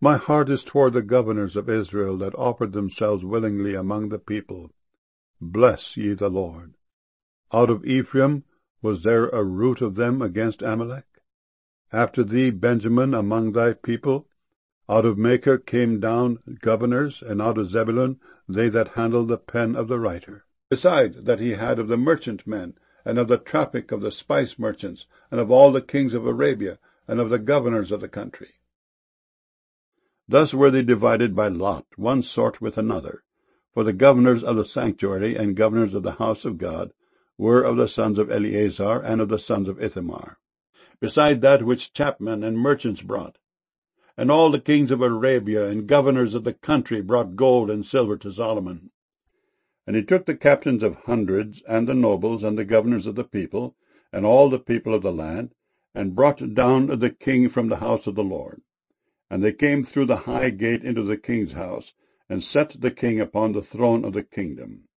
My heart is toward the governors of Israel that offered themselves willingly among the people. Bless ye the Lord. Out of Ephraim was there a root of them against Amalek? After thee, Benjamin, among thy people, out of Machir came down governors, and out of Zebulun they that handled the pen of the writer. Beside that he had of the merchantmen, and of the traffic of the spice merchants, and of all the kings of Arabia, and of the governors of the country. Thus were they divided by lot, one sort with another. For the governors of the sanctuary and governors of the house of God were of the sons of Eleazar and of the sons of Ithamar, beside that which chapmen and merchants brought. And all the kings of Arabia and governors of the country brought gold and silver to Solomon. And he took the captains of hundreds, and the nobles, and the governors of the people, and all the people of the land, and brought down the king from the house of the Lord. And they came through the high gate into the king's house, and set the king upon the throne of the kingdom.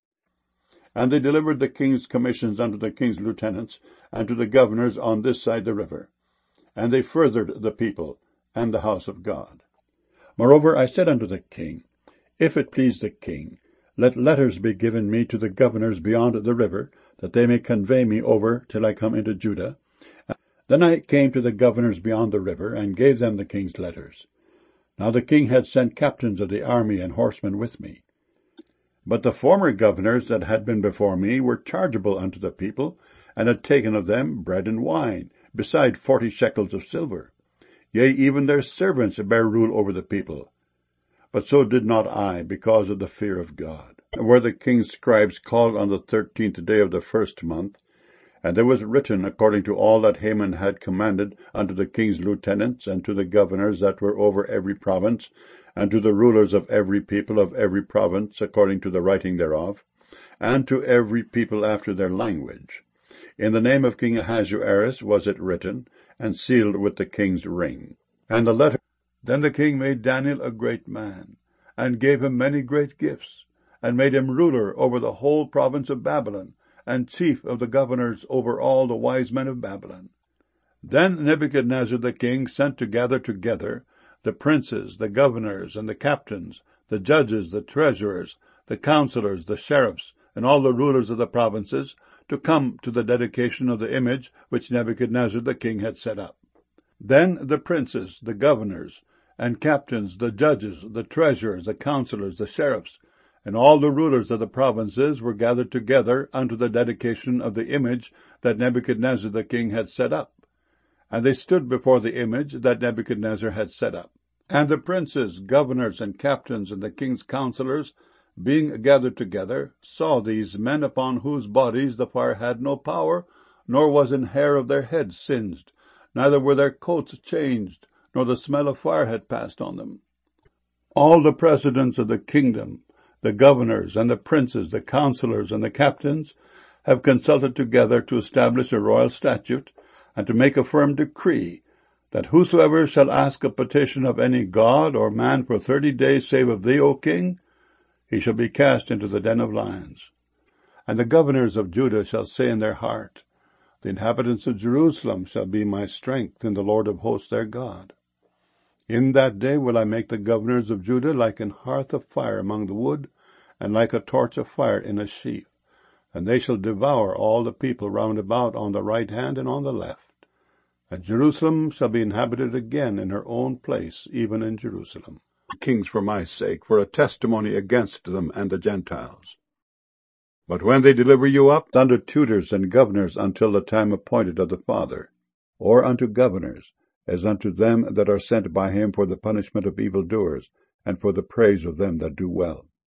And they delivered the king's commissions unto the king's lieutenants, and to the governors on this side the river. And they furthered the people, and the house of God. Moreover I said unto the king, If it please the king, let letters be given me to the governors beyond the river, that they may convey me over till I come into Judah. Then I came to the governors beyond the river, and gave them the king's letters. Now the king had sent captains of the army and horsemen with me. But the former governors that had been before me were chargeable unto the people, and had taken of them bread and wine, beside 40 shekels of silver. Yea, even their servants bare rule over the people. But so did not I, because of the fear of God. And where the king's scribes called on the 13th day of the 1st month, and there was written according to all that Haman had commanded unto the king's lieutenants, and to the governors that were over every province, and to the rulers of every people of every province according to the writing thereof, and to every people after their language. In the name of King Ahasuerus was it written, and sealed with the king's ring. And the letter, Then the king made Daniel a great man, and gave him many great gifts, and made him ruler over the whole province of Babylon, and chief of the governors over all the wise men of Babylon. Then Nebuchadnezzar the king sent to gather together the princes, the governors, and the captains, the judges, the treasurers, the counselors, the sheriffs, and all the rulers of the provinces, to come to the dedication of the image which Nebuchadnezzar the king had set up. Then the princes, the governors, and captains, the judges, the treasurers, the counselors, the sheriffs, and all the rulers of the provinces were gathered together unto the dedication of the image that Nebuchadnezzar the king had set up. And they stood before the image that Nebuchadnezzar had set up. And the princes, governors, and captains, and the king's counselors, being gathered together, saw these men upon whose bodies the fire had no power, nor was an hair of their heads singed, neither were their coats changed, nor the smell of fire had passed on them. All the presidents of the kingdom, the governors, and the princes, the counselors, and the captains, have consulted together to establish a royal statute, and to make a firm decree, that whosoever shall ask a petition of any god or man for 30 days save of thee, O king, he shall be cast into the den of lions. And the governors of Judah shall say in their heart, The inhabitants of Jerusalem shall be my strength in the Lord of hosts their God. In that day will I make the governors of Judah like an hearth of fire among the wood, and like a torch of fire in a sheaf. And they shall devour all the people round about on the right hand and on the left. And Jerusalem shall be inhabited again in her own place, even in Jerusalem. Kings for my sake, for a testimony against them and the Gentiles. But when they deliver you up unto tutors and governors until the time appointed of the Father, or unto governors, as unto them that are sent by him for the punishment of evildoers, and for the praise of them that do well.